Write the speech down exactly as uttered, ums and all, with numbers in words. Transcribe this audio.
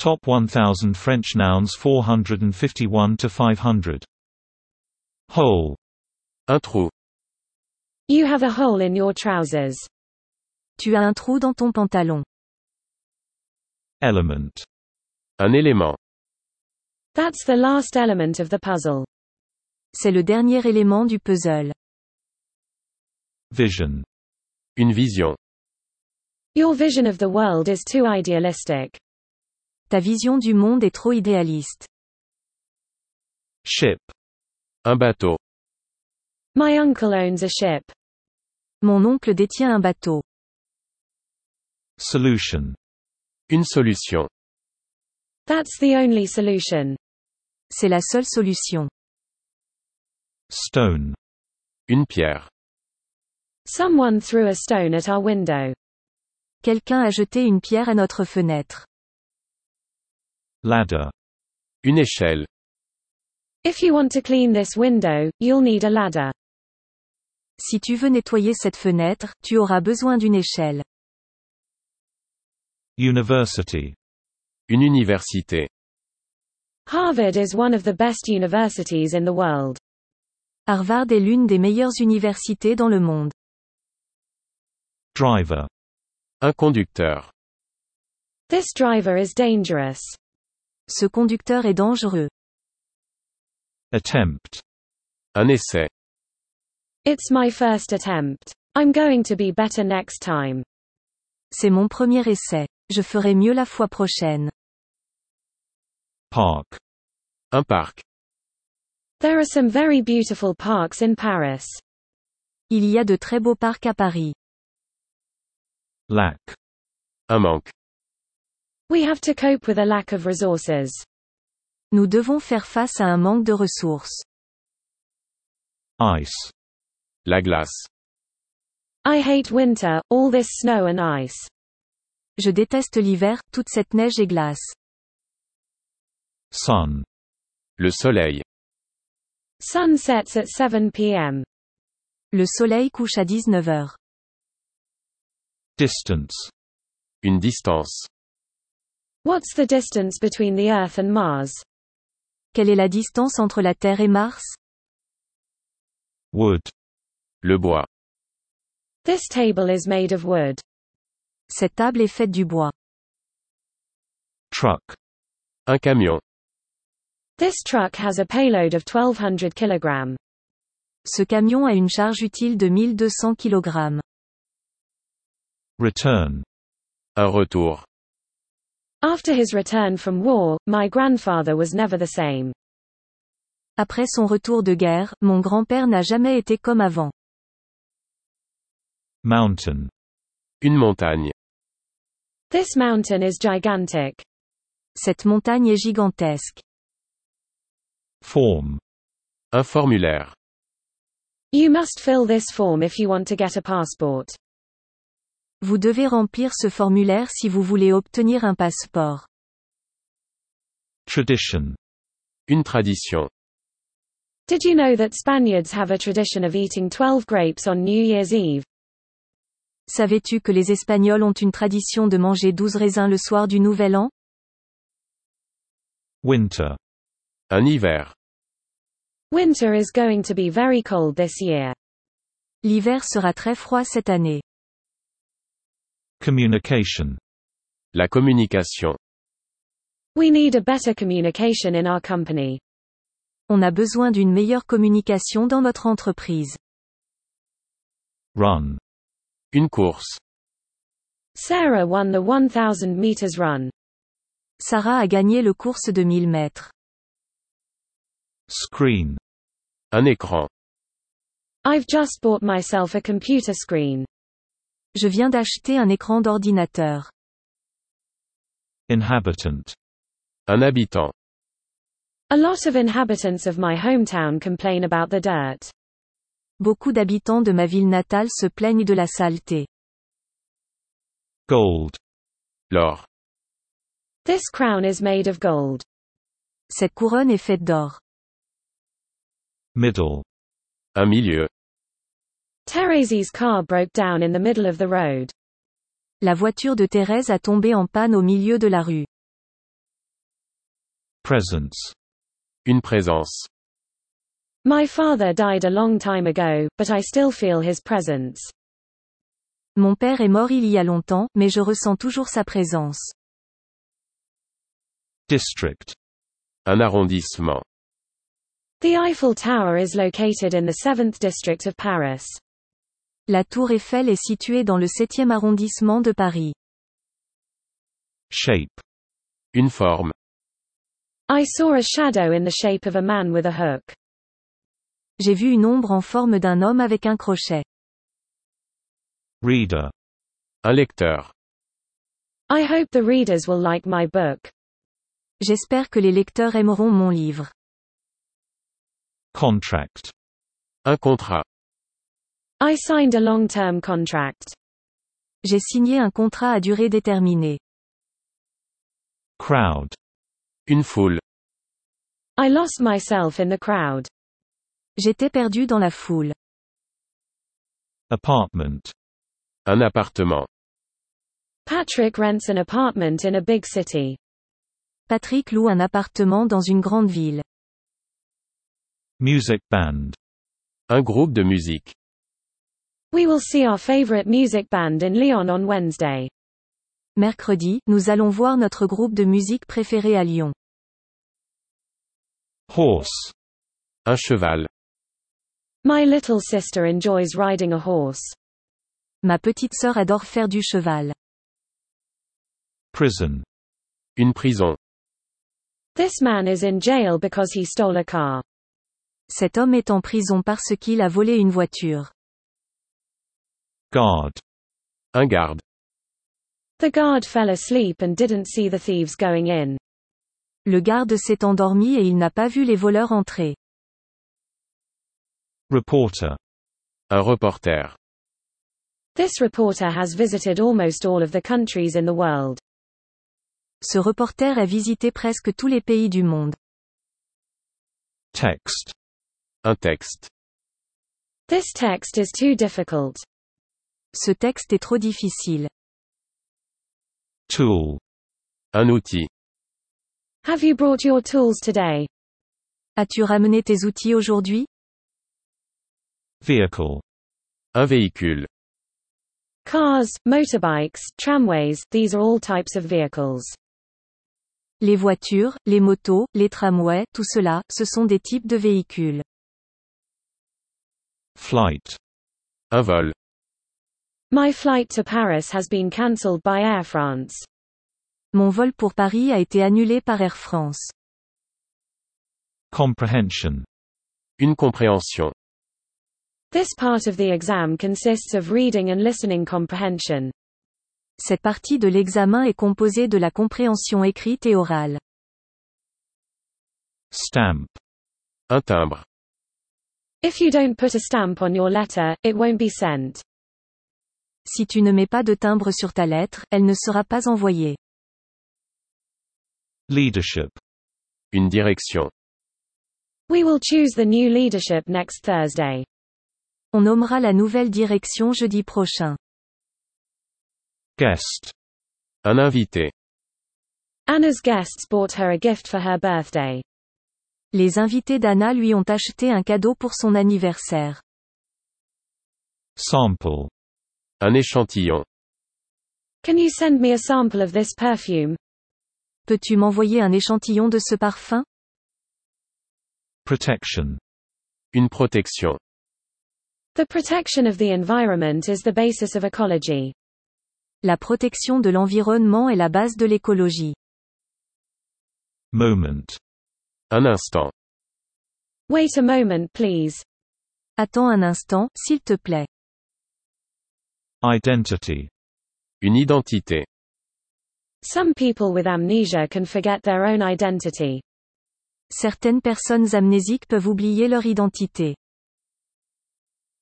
Top one thousand French nouns four hundred fifty-one to five hundred. Hole. Un trou. You have a hole in your trousers. Tu as un trou dans ton pantalon. Element. Un élément. That's the last element of the puzzle. C'est le dernier élément du puzzle. Vision. Une vision. Your vision of the world is too idealistic. Ta vision du monde est trop idéaliste. Ship. Un bateau. My uncle owns a ship. Mon oncle détient un bateau. Solution. Une solution. That's the only solution. C'est la seule solution. Stone. Une pierre. Someone threw a stone at our window. Quelqu'un a jeté une pierre à notre fenêtre. Ladder. Une échelle. If you want to clean this window, you'll need a ladder. Si tu veux nettoyer cette fenêtre, tu auras besoin d'une échelle. University. Une université. Harvard is one of the best universities in the world. Harvard est l'une des meilleures universités dans le monde. Driver. Un conducteur. This driver is dangerous. Ce conducteur est dangereux. Attempt. Un essai. It's my first attempt. I'm going to be better next time. C'est mon premier essai. Je ferai mieux la fois prochaine. Park. Un parc. There are some very beautiful parks in Paris. Il y a de très beaux parcs à Paris. Lack. Un manque. We have to cope with a lack of resources. Nous devons faire face à un manque de ressources. Ice. La glace. I hate winter, all this snow and ice. Je déteste l'hiver, toute cette neige et glace. Sun. Le soleil. Sun sets at seven p m Le soleil couche à dix-neuf heures. Distance. Une distance. What's the distance between the Earth and Mars? Quelle est la distance entre la Terre et Mars? Wood. Le bois. This table is made of wood. Cette table est faite du bois. Truck. Un camion. This truck has a payload of twelve hundred kilograms. Ce camion a une charge utile de mille deux cents kilogrammes. Return. Un retour. After his return from war, my grandfather was never the same. Après son retour de guerre, mon grand-père n'a jamais été comme avant. Mountain. Une montagne. This mountain is gigantic. Cette montagne est gigantesque. Form. Un formulaire. You must fill this form if you want to get a passport. Vous devez remplir ce formulaire si vous voulez obtenir un passeport. Tradition. Une tradition. Did you know that Spaniards have a tradition of eating twelve grapes on New Year's Eve? Savais-tu que les Espagnols ont une tradition de manger douze raisins le soir du Nouvel An? Winter. Un hiver. Winter is going to be very cold this year. L'hiver sera très froid cette année. Communication. La communication. We need a better communication in our company. On a besoin d'une meilleure communication dans notre entreprise. Run. Une course. Sarah won the one thousand meters run. Sarah a gagné le course de mille mètres. Screen. Un écran. I've just bought myself a computer screen. Je viens d'acheter un écran d'ordinateur. Inhabitant. Un habitant. A lot of inhabitants of my hometown complain about the dirt. Beaucoup d'habitants de ma ville natale se plaignent de la saleté. Gold. L'or. This crown is made of gold. Cette couronne est faite d'or. Middle. Un milieu. Terese's car broke down in the middle of the road. La voiture de Thérèse a tombé en panne au milieu de la rue. Presence. Une présence. My father died a long time ago, but I still feel his presence. Mon père est mort il y a longtemps, mais je ressens toujours sa présence. District. Un arrondissement. The Eiffel Tower is located in the seventh district of Paris. La tour Eiffel est située dans le septième arrondissement de Paris. Shape. Une forme. I saw a shadow in the shape of a man with a hook. J'ai vu une ombre en forme d'un homme avec un crochet. Reader. Un lecteur. I hope the readers will like my book. J'espère que les lecteurs aimeront mon livre. Contract. Un contrat. I signed a long-term contract. J'ai signé un contrat à durée déterminée. Crowd. Une foule. I lost myself in the crowd. J'étais perdu dans la foule. Apartment. Un appartement. Patrick rents an apartment in a big city. Patrick loue un appartement dans une grande ville. Music band. Un groupe de musique. We will see our favorite music band in Lyon on Wednesday. Mercredi, nous allons voir notre groupe de musique préféré à Lyon. Horse. Un cheval. My little sister enjoys riding a horse. Ma petite sœur adore faire du cheval. Prison. Une prison. This man is in jail because he stole a car. Cet homme est en prison parce qu'il a volé une voiture. Guard. Un garde. The guard fell asleep and didn't see the thieves going in. Le garde s'est endormi et il n'a pas vu les voleurs entrer. Reporter. Un reporter. This reporter has visited almost all of the countries in the world. Ce reporter a visité presque tous les pays du monde. Text. Un texte. This text is too difficult. Ce texte est trop difficile. Tool. Un outil. Have you brought your tools today? As-tu ramené tes outils aujourd'hui? Vehicle. Un véhicule. Cars, motorbikes, tramways, these are all types of vehicles. Les voitures, les motos, les tramways, tout cela, ce sont des types de véhicules. Flight. Un vol. My flight to Paris has been cancelled by Air France. Mon vol pour Paris a été annulé par Air France. Comprehension. Une compréhension. This part of the exam consists of reading and listening comprehension. Cette partie de l'examen est composée de la compréhension écrite et orale. Stamp. Un timbre. If you don't put a stamp on your letter, it won't be sent. Si tu ne mets pas de timbre sur ta lettre, elle ne sera pas envoyée. Leadership. Une direction. We will choose the new leadership next Thursday. On nommera la nouvelle direction jeudi prochain. Guest. Un invité. Anna's guests bought her a gift for her birthday. Les invités d'Anna lui ont acheté un cadeau pour son anniversaire. Sample. Un échantillon. Can you send me a sample of this perfume? Peux-tu m'envoyer un échantillon de ce parfum? Protection. Une protection. The protection of the environment is the basis of ecology. La protection de l'environnement est la base de l'écologie. Moment. Un instant. Wait a moment, please. Attends un instant, s'il te plaît. Identity. Une identité. Some people with amnesia can forget their own identity. Certaines personnes amnésiques peuvent oublier leur identité.